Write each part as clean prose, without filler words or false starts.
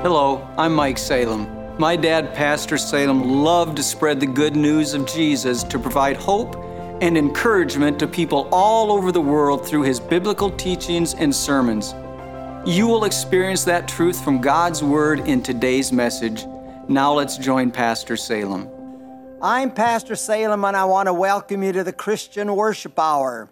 Hello, I'm Mike Salem. My dad, Pastor Salem, loved to spread the good news of Jesus to provide hope and encouragement to people all over the world through his biblical teachings and sermons. You will experience that truth from God's Word in today's message. Now let's join Pastor Salem. I'm Pastor Salem, and I want to welcome you to the Christian Worship Hour.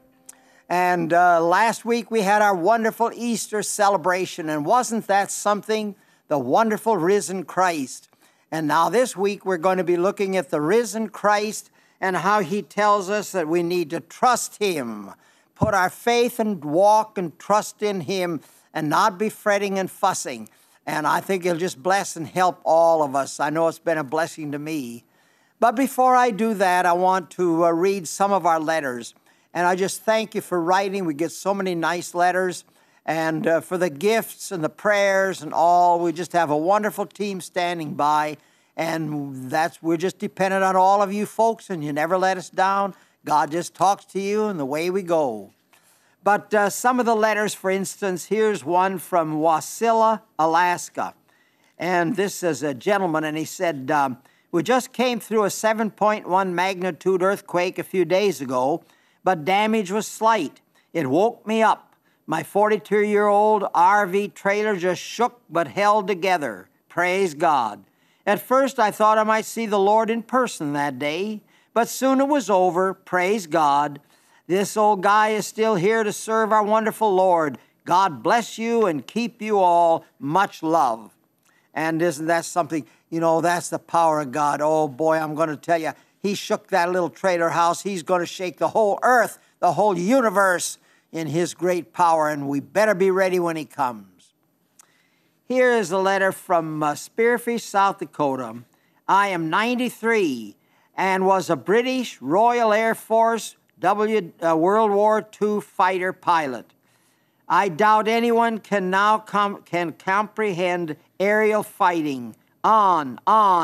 And last week we had our wonderful Easter celebration, and wasn't that something? The wonderful risen Christ. And now this week we're going to be looking at the risen Christ and how he tells us that we need to trust him, put our faith and walk and trust in him, and not be fretting and fussing. And I think he'll just bless and help all of us. I know it's been a blessing to me. But before I do that, I want to read some of our letters. And I just thank you for writing. We get so many nice letters. And for the gifts and the prayers and all, we just have a wonderful team standing by. And we're just dependent on all of you folks, and you never let us down. God just talks to you, and the way we go. But some of the letters, for instance, here's one from Wasilla, Alaska. And this is a gentleman, and he said, we just came through a 7.1 magnitude earthquake a few days ago, but damage was slight. It woke me up. My 42-year-old RV trailer just shook but held together. Praise God. At first, I thought I might see the Lord in person that day, but soon it was over. Praise God. This old guy is still here to serve our wonderful Lord. God bless you and keep you all. Much love. And isn't that something? You know, that's the power of God. Oh, boy, I'm going to tell you, he shook that little trailer house. He's going to shake the whole earth, the whole universe, in his great power, and we better be ready when he comes. Here is a letter from Spearfish, South Dakota. I am 93 and was a British Royal Air Force World War II fighter pilot. I doubt anyone can now can comprehend aerial fighting. On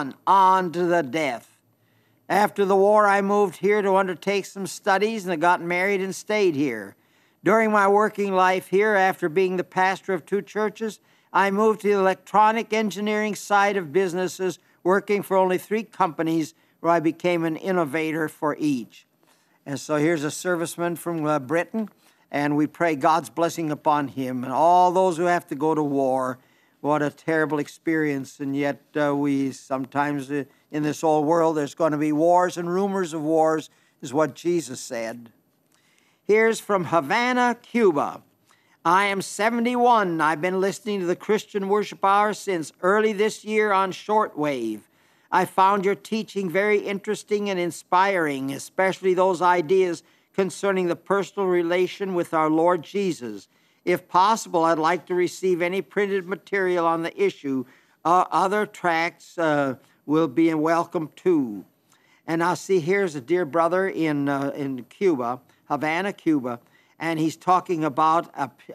to the death. After the war, I moved here to undertake some studies, and I got married and stayed here. During my working life here, after being the pastor of 2 churches, I moved to the electronic engineering side of businesses, working for only 3 companies, where I became an innovator for each. And so here's a serviceman from Britain, and we pray God's blessing upon him and all those who have to go to war. What a terrible experience, and yet we sometimes in this old world, there's going to be wars and rumors of wars, is what Jesus said. Here's from Havana, Cuba. I am 71. I've been listening to the Christian Worship Hour since early this year on shortwave. I found your teaching very interesting and inspiring, especially those ideas concerning the personal relation with our Lord Jesus. If possible, I'd like to receive any printed material on the issue. Other tracts will be welcome too. And now see, here's a dear brother in Cuba, Havana, Cuba, and he's talking about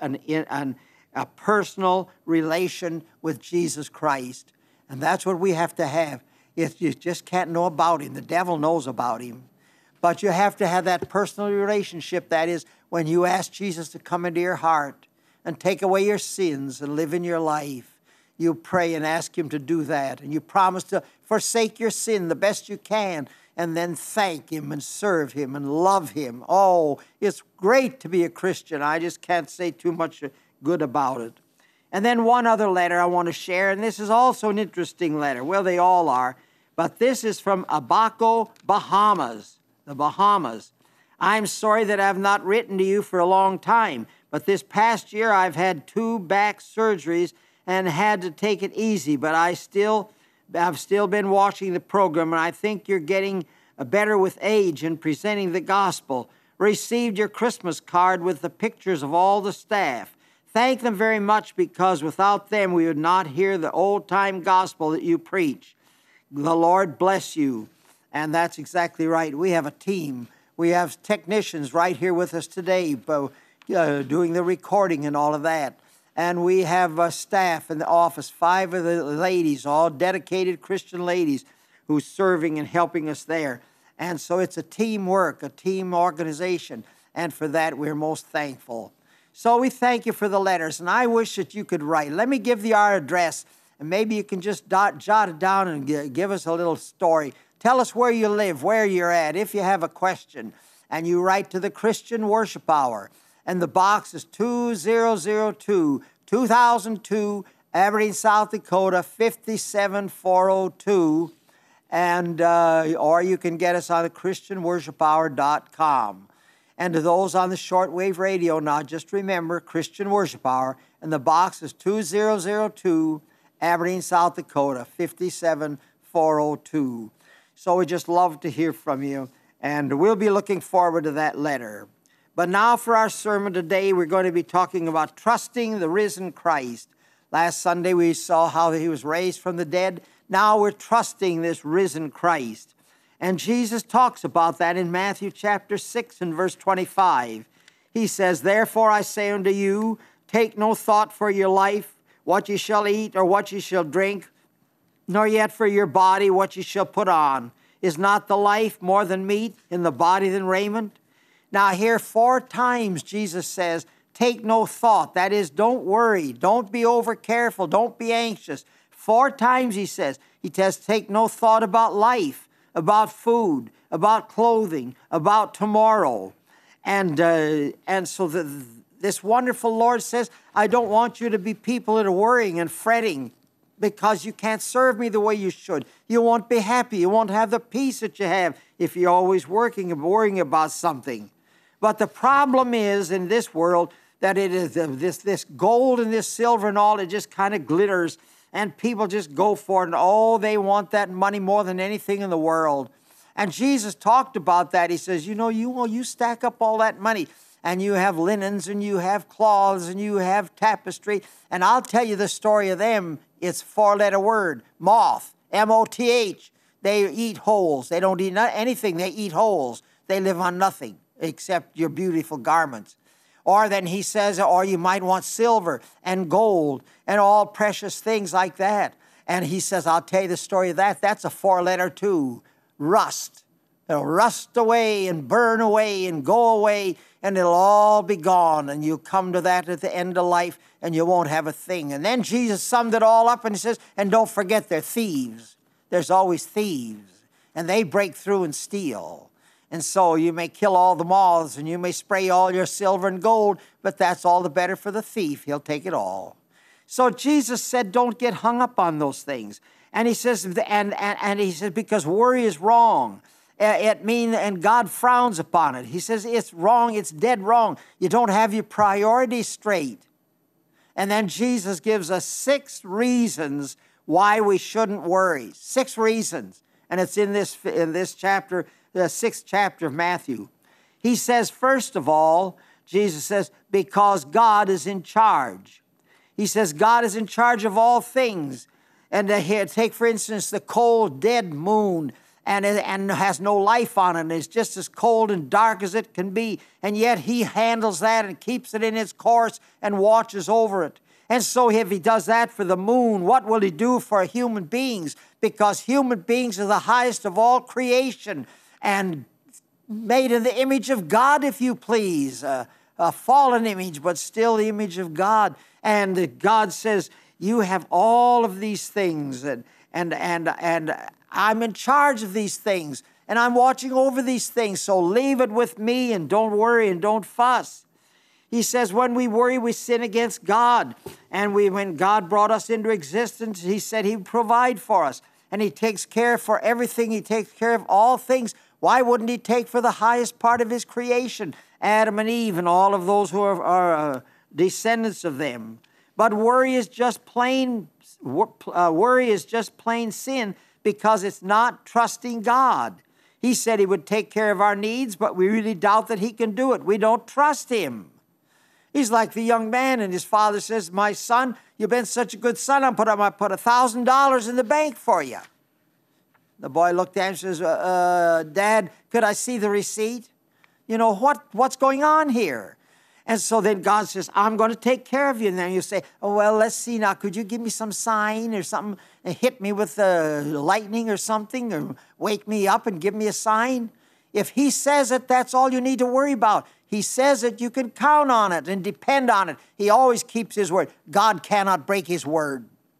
a personal relation with Jesus Christ. And that's what we have to have. You just can't know about him. The devil knows about him. But you have to have that personal relationship. That is, when you ask Jesus to come into your heart and take away your sins and live in your life, you pray and ask him to do that. And you promise to forsake your sin the best you can, and then thank him and serve him and love him. Oh, it's great to be a Christian. I just can't say too much good about it. And then one other letter I want to share, and this is also an interesting letter. Well, they all are. But this is from Abaco, Bahamas, the Bahamas. I'm sorry that I've not written to you for a long time, but this past year I've had 2 back surgeries and had to take it easy, but I've still been watching the program, and I think you're getting better with age in presenting the gospel. Received your Christmas card with the pictures of all the staff. Thank them very much, because without them we would not hear the old-time gospel that you preach. The Lord bless you. And that's exactly right. We have a team. We have technicians right here with us today doing the recording and all of that. And we have staff in the office, 5 of the ladies, all dedicated Christian ladies who's serving and helping us there. And so it's a teamwork, a team organization. And for that, we're most thankful. So we thank you for the letters. And I wish that you could write. Let me give you our address. And maybe you can just jot it down and give us a little story. Tell us where you live, where you're at, if you have a question. And you write to the Christian Worship Hour. And the box is 2002, 2002, Aberdeen, South Dakota, 57402. And, or you can get us on the ChristianWorshipHour.com. And to those on the shortwave radio now, just remember Christian Worship Hour. And the box is 2002, Aberdeen, South Dakota, 57402. So we just love to hear from you. And we'll be looking forward to that letter. But now for our sermon today, we're going to be talking about trusting the risen Christ. Last Sunday we saw how he was raised from the dead. Now we're trusting this risen Christ. And Jesus talks about that in Matthew chapter 6 and verse 25. He says, "Therefore I say unto you, take no thought for your life, what ye shall eat or what ye shall drink, nor yet for your body what ye shall put on. Is not the life more than meat, and the body than raiment?" Now here 4 times Jesus says, take no thought. That is, don't worry. Don't be over careful. Don't be anxious. 4 times he says, take no thought about life, about food, about clothing, about tomorrow. And so this wonderful Lord says, I don't want you to be people that are worrying and fretting because you can't serve me the way you should. You won't be happy. You won't have the peace that you have if you're always working and worrying about something. But the problem is in this world that it is this gold and this silver and all, it just kind of glitters and people just go for it. And oh, they want that money more than anything in the world. And Jesus talked about that. He says, you stack up all that money and you have linens and you have cloths and you have tapestry. And I'll tell you the story of them. It's a 4-letter word, moth, M-O-T-H. They eat holes. They don't eat anything. They eat holes. They live on nothing except your beautiful garments. Or then he says, or you might want silver and gold and all precious things like that. And he says, I'll tell you the story of that. That's a 4-letter too, rust. It'll rust away and burn away and go away, and it'll all be gone. And you come to that at the end of life, and you won't have a thing. And then Jesus summed it all up, and he says, and don't forget they're thieves. There's always thieves, and they break through and steal. And so you may kill all the moths, and you may spray all your silver and gold, but that's all the better for the thief. He'll take it all. So Jesus said, don't get hung up on those things. And he says, and he says, because worry is wrong. And God frowns upon it. He says, it's wrong, it's dead wrong. You don't have your priorities straight. And then Jesus gives us 6 reasons why we shouldn't worry. 6 reasons. And it's in this chapter, the 6th chapter of Matthew. He says, first of all, Jesus says, because God is in charge. He says, God is in charge of all things. And here, take, for instance, the cold, dead moon, and has no life on it, and it's just as cold and dark as it can be, and yet he handles that and keeps it in its course and watches over it. And so if he does that for the moon, what will he do for human beings? Because human beings are the highest of all creation and made in the image of God, if you please, a fallen image, but still the image of God. And God says, you have all of these things, and I'm in charge of these things, and I'm watching over these things, so leave it with me and don't worry and don't fuss. He says when we worry, we sin against God. And when God brought us into existence, he said he would provide for us. And he takes care for everything. He takes care of all things. Why wouldn't he take for the highest part of his creation, Adam and Eve and all of those who are descendants of them? But worry is just plain sin, because it's not trusting God. He said he would take care of our needs, but we really doubt that he can do it. We don't trust him. He's like the young man, and his father says, my son, you've been such a good son, I put $1,000 in the bank for you. The boy looked at him and says, Dad, could I see the receipt? You know, what's going on here? And so then God says, I'm going to take care of you. And then you say, oh, well, let's see now. Could you give me some sign or something and hit me with lightning or something, or wake me up and give me a sign? If he says it, that's all you need to worry about. He says it, you can count on it and depend on it. He always keeps his word. God cannot break his word.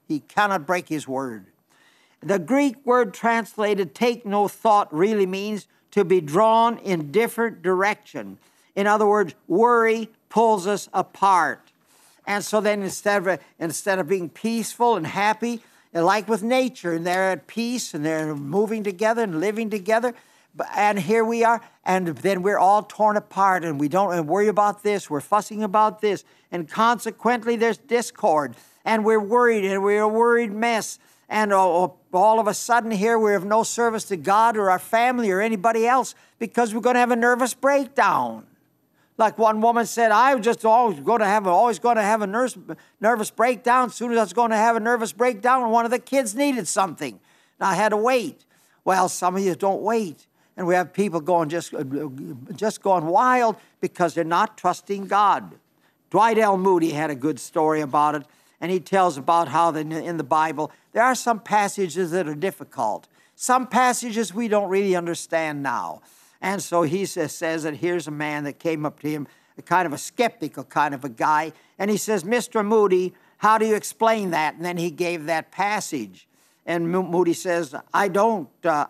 He cannot break His word. The Greek word translated take no thought really means to be drawn in different direction. In other words, worry pulls us apart. And so then instead of being peaceful and happy, like with nature, and they're at peace and they're moving together and living together, and here we are, and then we're all torn apart, and we don't worry about this, we're fussing about this, and consequently there's discord, and we're worried, and we're a worried mess. And all of a sudden here we have no service to God or our family or anybody else because we're going to have a nervous breakdown. Like one woman said, I was just always going to have a nervous breakdown. As soon as I was going to have a nervous breakdown, one of the kids needed something. And I had to wait. Well, some of you don't wait. And we have people going just going wild because they're not trusting God. Dwight L. Moody had a good story about it. And he tells about how in the Bible, there are some passages that are difficult. Some passages we don't really understand now. And so he says that here's a man that came up to him, a kind of a skeptical kind of a guy. And he says, Mr. Moody, how do you explain that? And then he gave that passage. And Moody says, I don't.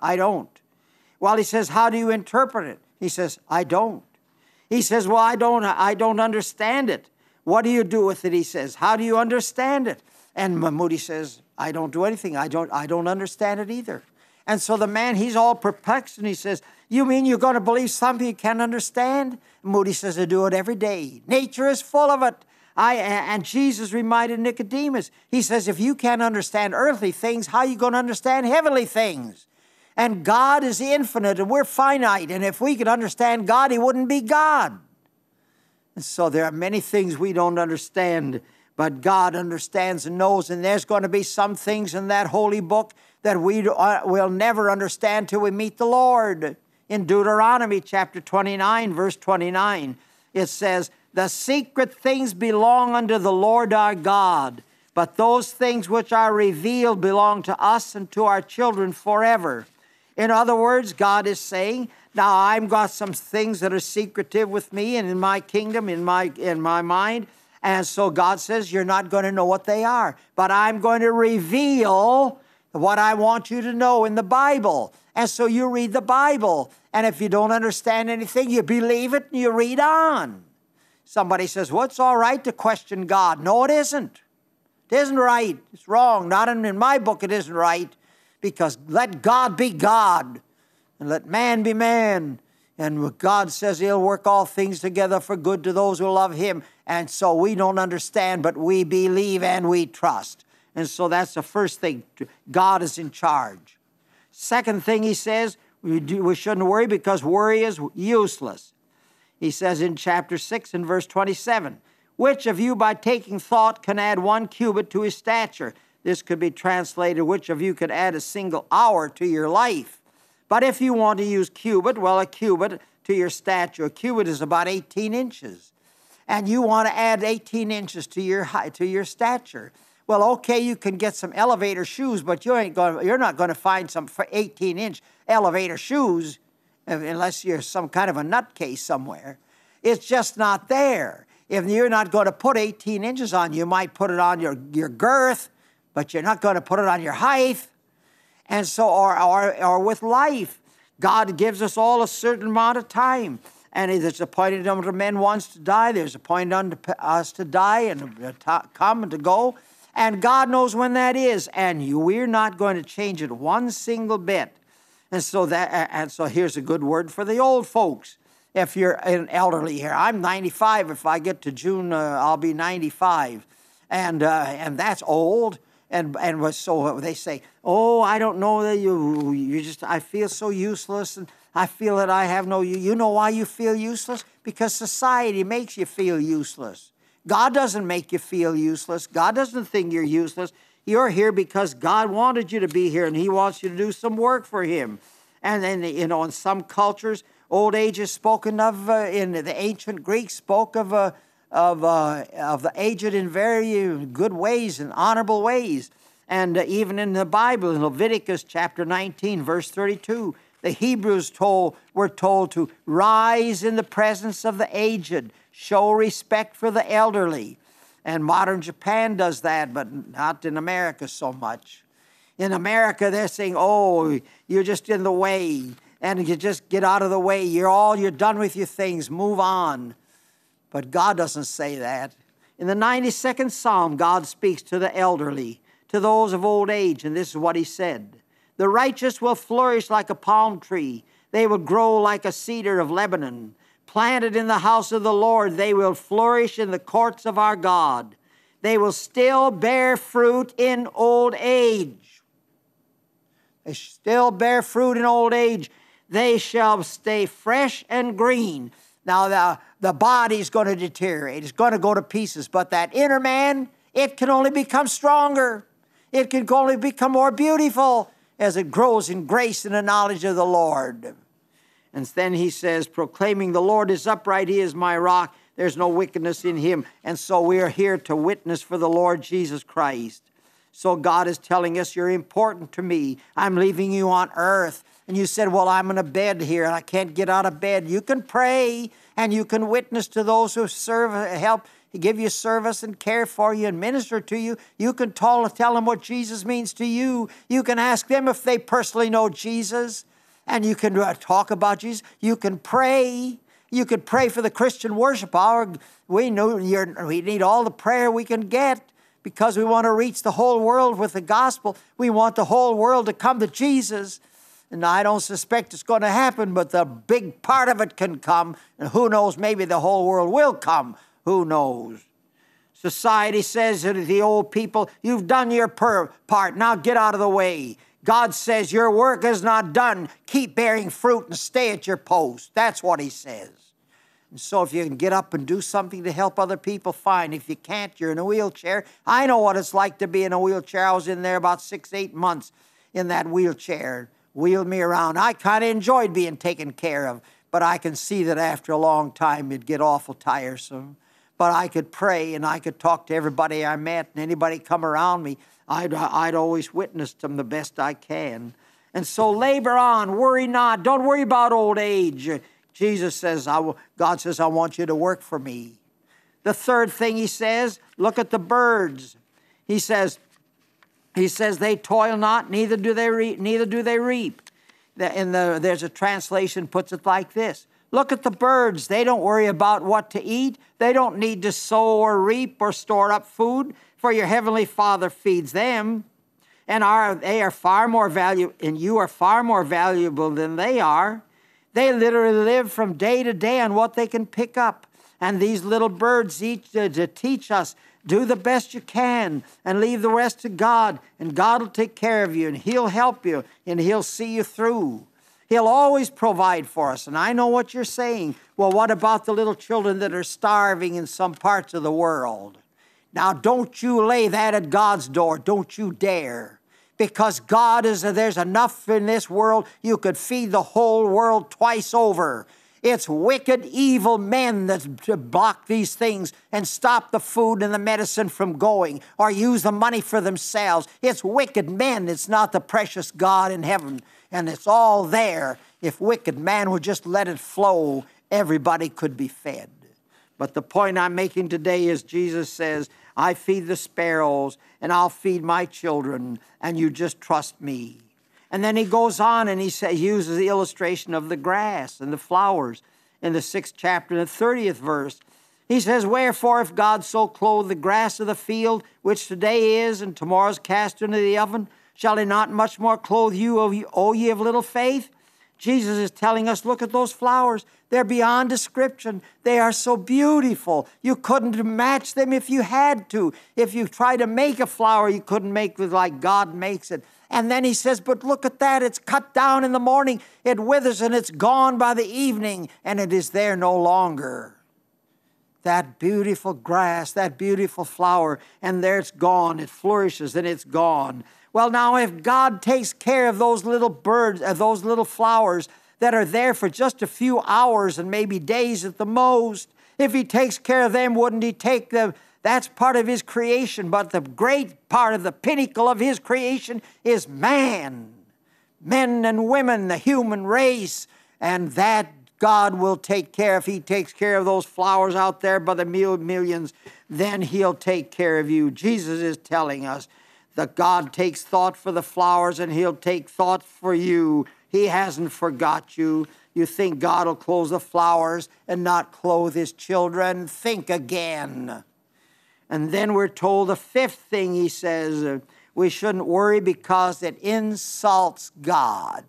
Well, he says, how do you interpret it? He says, I don't. He says, well, I don't understand it. What do you do with it? He says, how do you understand it? And Moody says, I don't do anything. I don't understand it either. And so the man, he's all perplexed, and he says, you mean you're going to believe something you can't understand? And Moody says, I do it every day. Nature is full of it. And Jesus reminded Nicodemus, he says, if you can't understand earthly things, how are you going to understand heavenly things? And God is infinite, and we're finite. And if we could understand God, He wouldn't be God. And so there are many things we don't understand, but God understands and knows. And there's going to be some things in that holy book that we will never understand till we meet the Lord. In Deuteronomy chapter 29, verse 29, it says, the secret things belong unto the Lord our God, but those things which are revealed belong to us and to our children forever. In other words, God is saying, now I've got some things that are secretive with me and in my kingdom, in my mind. And so God says, you're not going to know what they are, but I'm going to reveal what I want you to know in the Bible. And so you read the Bible. And if you don't understand anything, you believe it and you read on. Somebody says, well, it's all right to question God. No, it isn't. It isn't right. It's wrong. Not in my book it isn't right. Because let God be God. And let man be man. And God says He'll work all things together for good to those who love Him. And so we don't understand, but we believe and we trust. And so that's the first thing. God is in charge. Second thing He says, we shouldn't worry because worry is useless. He says in chapter 6 and verse 27, which of you by taking thought can add 1 cubit to his stature? This could be translated, which of you could add a single hour to your life? But if you want to use cubit, well, a cubit to your stature. A cubit is about 18 inches. And you want to add 18 inches to your height, to your stature. Well, okay, you can get some elevator shoes, but you're not going to find some 18-inch elevator shoes unless you're some kind of a nutcase somewhere. It's just not there. If you're not going to put 18 inches on, you might put it on your girth, but you're not going to put it on your height. And so, or with life, God gives us all a certain amount of time. And there's appointed unto men once to die. There's appointed unto us to die and to come and to go. And God knows when that is. And we're not going to change it one single bit. And so here's a good word for the old folks. If you're an elderly here, I'm 95. If I get to June, I'll be 95. And that's old. And so they say, oh, I don't know that you just, I feel so useless, and I feel that I have no, you know why you feel useless? Because society makes you feel useless. God doesn't make you feel useless. God doesn't think you're useless. You're here because God wanted you to be here, and He wants you to do some work for Him. And then, in some cultures, old age is spoken of, in the ancient Greeks spoke of the aged in very good ways and honorable ways. And even in the Bible, in Leviticus chapter 19, verse 32, the Hebrews were told to rise in the presence of the aged, show respect for the elderly. And modern Japan does that, but not in America so much. In America, they're saying, oh, you're just in the way, and you just get out of the way. You're done with your things. Move on. But God doesn't say that. In the 92nd Psalm, God speaks to the elderly, to those of old age, and this is what he said. The righteous will flourish like a palm tree. They will grow like a cedar of Lebanon. Planted in the house of the Lord, they will flourish in the courts of our God. They will still bear fruit in old age. They still bear fruit in old age. They shall stay fresh and green. Now, the body's going to deteriorate. It's going to go to pieces. But that inner man, it can only become stronger. It can only become more beautiful as it grows in grace and the knowledge of the Lord. And then he says, proclaiming the Lord is upright, he is my rock, there's no wickedness in him. And so we are here to witness for the Lord Jesus Christ. So God is telling us, you're important to me. I'm leaving you on earth. And you said, well, I'm in a bed here and I can't get out of bed. You can pray and you can witness to those who help give you service and care for you and minister to you. You can tell them what Jesus means to you. You can ask them if they personally know Jesus. And you can talk about Jesus. You can pray. You could pray for the Christian worship hour. We need all the prayer we can get because we want to reach the whole world with the gospel. We want the whole world to come to Jesus. And I don't suspect it's going to happen, but the big part of it can come. And who knows, maybe the whole world will come. Who knows? Society says to the old people, you've done your part. Now get out of the way. God says your work is not done. Keep bearing fruit and stay at your post. That's what he says. And so if you can get up and do something to help other people, fine. If you can't, you're in a wheelchair. I know what it's like to be in a wheelchair. I was in there about 6-8 months in that wheelchair. Wheeled me around. I kind of enjoyed being taken care of, but I can see that after a long time it'd get awful tiresome. But I could pray and I could talk to everybody I met and anybody come around me. I'd always witness them the best I can. And so labor on, worry not. Don't worry about old age. Jesus says, God says, I want you to work for me. The third thing he says, look at the birds. He says they toil not, neither do they reap. There's a translation puts it like this. Look at the birds. They don't worry about what to eat. They don't need to sow or reap or store up food, for your heavenly Father feeds them. And they are far more valuable, and you are far more valuable than they are. They literally live from day to day on what they can pick up. And these little birds each to teach us, do the best you can and leave the rest to God. And God will take care of you and he'll help you and he'll see you through. He'll always provide for us. And I know what you're saying. Well, what about the little children that are starving in some parts of the world? Now, don't you lay that at God's door. Don't you dare. Because there's enough in this world, you could feed the whole world twice over. It's wicked, evil men that block these things and stop the food and the medicine from going or use the money for themselves. It's wicked men. It's not the precious God in heaven. And it's all there. If wicked man would just let it flow, everybody could be fed. But the point I'm making today is Jesus says, I feed the sparrows and I'll feed my children and you just trust me. And then he goes on and he uses the illustration of the grass and the flowers in the 6th chapter and the 30th verse. He says, wherefore if God so clothe the grass of the field, which today is and tomorrow is cast into the oven, shall he not much more clothe you, O ye of little faith? Jesus is telling us, look at those flowers. They're beyond description. They are so beautiful. You couldn't match them if you had to. If you try to make a flower, you couldn't make it like God makes it. And then he says, but look at that. It's cut down in the morning. It withers and it's gone by the evening, and it is there no longer. That beautiful grass, that beautiful flower, and there it's gone. It flourishes and it's gone. Well, now, if God takes care of those little birds, those little flowers that are there for just a few hours and maybe days at the most, if he takes care of them, wouldn't he take them? That's part of his creation. But the great part of the pinnacle of his creation is man. Men and women, the human race. And that God will take care. If he takes care of those flowers out there by the millions, then he'll take care of you. Jesus is telling us that God takes thought for the flowers and he'll take thought for you. He hasn't forgot you. You think God will clothe the flowers and not clothe his children? Think again. And then we're told the fifth thing he says, we shouldn't worry because it insults God.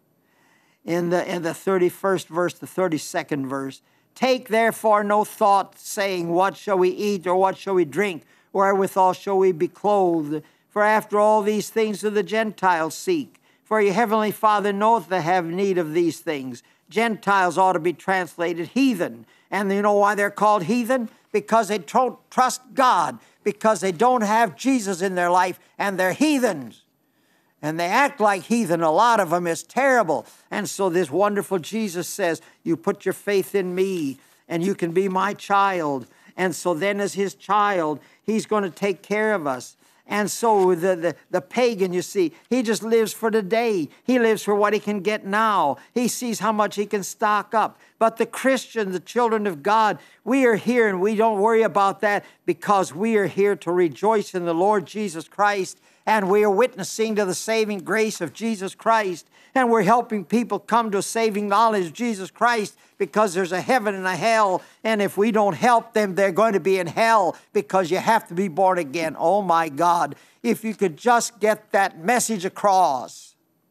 In the 31st verse, the 32nd verse, take therefore no thought, saying, what shall we eat, or what shall we drink, wherewithal shall we be clothed? For after all these things do the Gentiles seek. For your heavenly Father knoweth they have need of these things. Gentiles ought to be translated heathen. And you know why they're called heathen? Because they don't trust God, because they don't have Jesus in their life, and they're heathens. And they act like heathen. A lot of them is terrible. And so this wonderful Jesus says, you put your faith in me and you can be my child. And so then as his child, he's going to take care of us. And so the pagan, you see, he just lives for today. He lives for what he can get now. He sees how much he can stock up. But the Christian, the children of God, we are here and we don't worry about that because we are here to rejoice in the Lord Jesus Christ. And we are witnessing to the saving grace of Jesus Christ. And we're helping people come to a saving knowledge of Jesus Christ because there's a heaven and a hell. And if we don't help them, they're going to be in hell because you have to be born again. Oh my God, if you could just get that message across.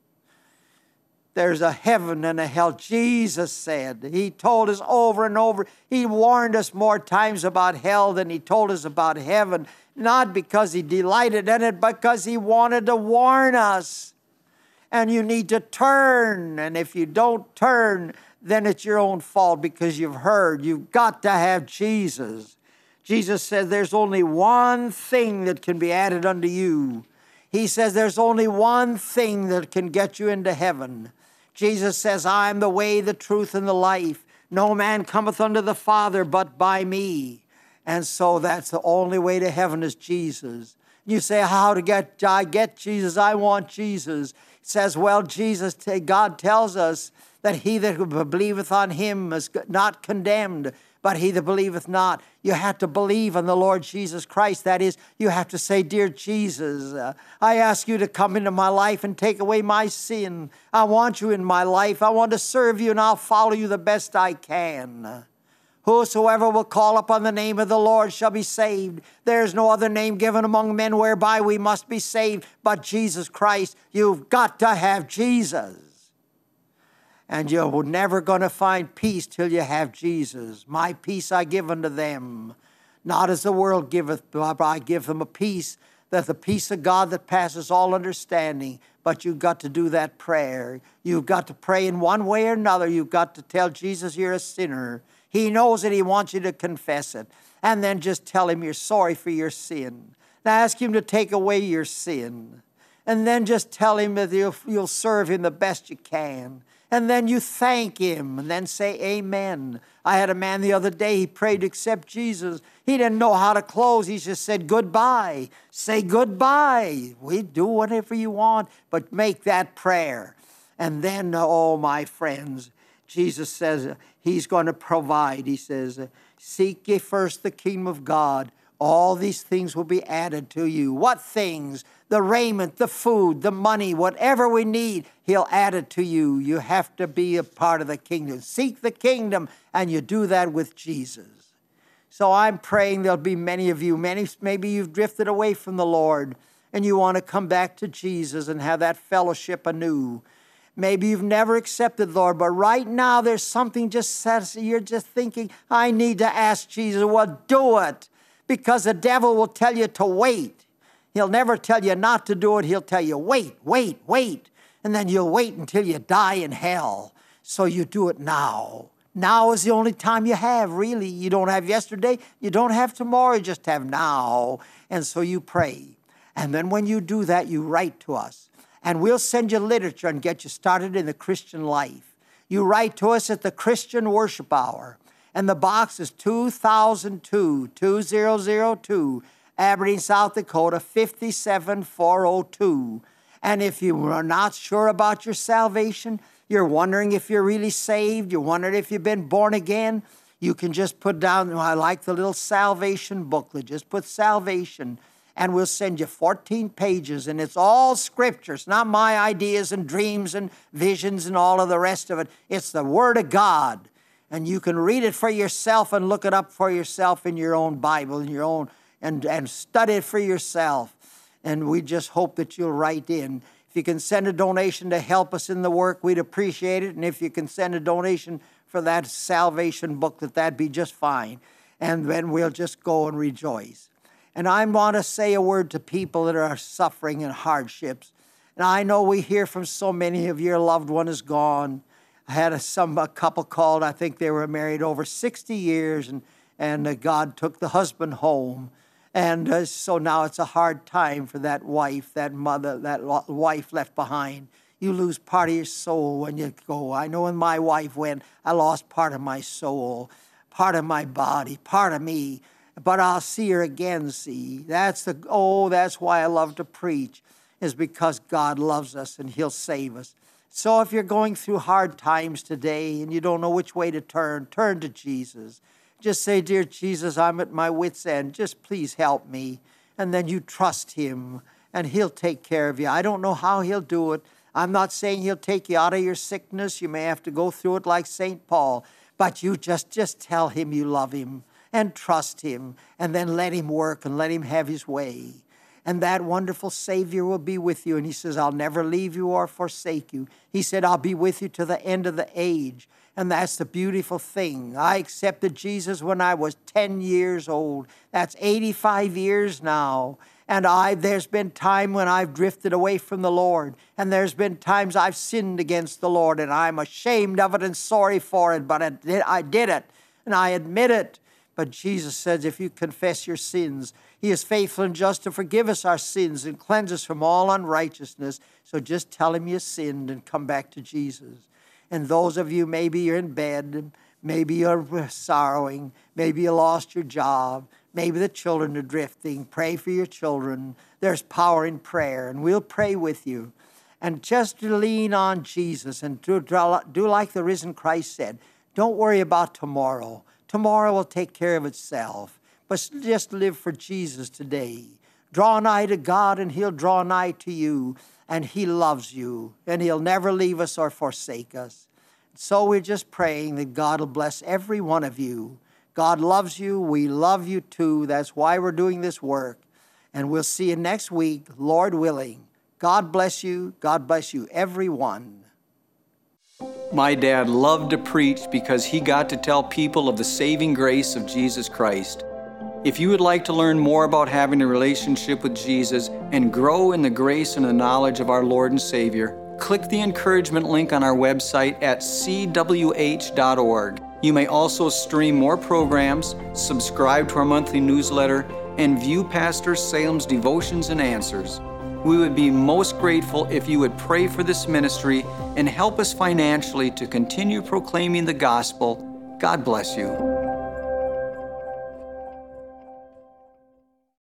There's a heaven and a hell. Jesus said, he told us over and over. He warned us more times about hell than he told us about heaven. Not because he delighted in it, but because he wanted to warn us. And you need to turn. And if you don't turn, then it's your own fault because you've heard. You've got to have Jesus. Jesus said there's only one thing that can be added unto you. He says there's only one thing that can get you into heaven. Jesus says, I am the way, the truth, and the life. No man cometh unto the Father but by me. And so that's the only way to heaven is Jesus. You say, how to I get Jesus? I want Jesus. It says, well, God tells us that he that believeth on him is not condemned, but he that believeth not. You have to believe on the Lord Jesus Christ. That is, you have to say, dear Jesus, I ask you to come into my life and take away my sin. I want you in my life. I want to serve you and I'll follow you the best I can. Whosoever will call upon the name of the Lord shall be saved. There is no other name given among men whereby we must be saved but Jesus Christ. You've got to have Jesus. And you're never going to find peace till you have Jesus. My peace I give unto them, not as the world giveth, but I give them a peace, that the peace of God that passes all understanding. But you've got to do that prayer. You've got to pray in one way or another. You've got to tell Jesus you're a sinner. He knows it. He wants you to confess it. And then just tell him you're sorry for your sin. Now ask him to take away your sin. And then just tell him that you'll serve him the best you can. And then you thank him and then say amen. I had a man the other day, he prayed to accept Jesus. He didn't know how to close. He just said goodbye. Say goodbye. We do whatever you want, but make that prayer. And then, oh, my friends, Jesus says he's going to provide. He says, seek ye first the kingdom of God. All these things will be added to you. What things? The raiment, the food, the money, whatever we need, he'll add it to you. You have to be a part of the kingdom. Seek the kingdom, and you do that with Jesus. So I'm praying there'll be many of you, maybe you've drifted away from the Lord, and you want to come back to Jesus and have that fellowship anew. Maybe you've never accepted the Lord, but right now there's something just says, you're just thinking, I need to ask Jesus. Well, do it, because the devil will tell you to wait. He'll never tell you not to do it. He'll tell you, wait, wait, wait. And then you'll wait until you die in hell. So you do it now. Now is the only time you have, really. You don't have yesterday. You don't have tomorrow. You just have now. And so you pray. And then when you do that, you write to us. And we'll send you literature and get you started in the Christian life. You write to us at the Christian Worship Hour. And the box is 2002, 2002. Aberdeen, South Dakota, 57402. And if you are not sure about your salvation, You're wondering if you're really saved. You're wondering if you've been born again. You can just put down, I like the little salvation booklet. Just put salvation, and we'll send you 14 pages, and it's all Scripture. It's not my ideas and dreams and visions and all of the rest of it. It's the Word of God, and you can read it for yourself and look it up for yourself in your own Bible, in your own, and study it for yourself. And we just hope that you'll write in. If you can send a donation to help us in the work, we'd appreciate it. And if you can send a donation for that salvation booklet, that'd be just fine. And then we'll just go and rejoice. And I want to say a word to people that are suffering and hardships. And I know we hear from so many of your loved one is gone. I had a couple called. I think they were married over 60 years, and God took the husband home. And so now it's a hard time for that wife, that mother, that wife left behind. You lose part of your soul when you go. I know when my wife went, I lost part of my soul, part of my body, part of me. But I'll see her again, see. That's why I love to preach, is because God loves us and He'll save us. So if you're going through hard times today and you don't know which way to turn to Jesus. Just say, dear Jesus, I'm at my wit's end. Just please help me. And then you trust Him, and He'll take care of you. I don't know how He'll do it. I'm not saying He'll take you out of your sickness. You may have to go through it like St. Paul. But you just tell Him you love Him and trust Him, and then let Him work and let Him have His way. And that wonderful Savior will be with you. And He says, I'll never leave you or forsake you. He said, I'll be with you to the end of the age. And that's the beautiful thing. I accepted Jesus when I was 10 years old. That's 85 years now. And there's been time when I've drifted away from the Lord. And there's been times I've sinned against the Lord. And I'm ashamed of it and sorry for it. But I did it. And I admit it. But Jesus says, if you confess your sins, He is faithful and just to forgive us our sins and cleanse us from all unrighteousness. So just tell Him you sinned and come back to Jesus. And those of you, maybe you're in bed, maybe you're sorrowing, maybe you lost your job, maybe the children are drifting. Pray for your children. There's power in prayer, and we'll pray with you. And just lean on Jesus and do like the risen Christ said. Don't worry about tomorrow. Tomorrow will take care of itself. But just live for Jesus today. Draw nigh to God, and He'll draw nigh to you. And He loves you, and He'll never leave us or forsake us. So we're just praying that God will bless every one of you. God loves you. We love you too. That's why we're doing this work. And we'll see you next week, Lord willing. God bless you. God bless you, everyone. My dad loved to preach because he got to tell people of the saving grace of Jesus Christ. If you would like to learn more about having a relationship with Jesus and grow in the grace and the knowledge of our Lord and Savior, click the encouragement link on our website at cwh.org. You may also stream more programs, subscribe to our monthly newsletter, and view Pastor Salem's devotions and answers. We would be most grateful if you would pray for this ministry and help us financially to continue proclaiming the gospel. God bless you.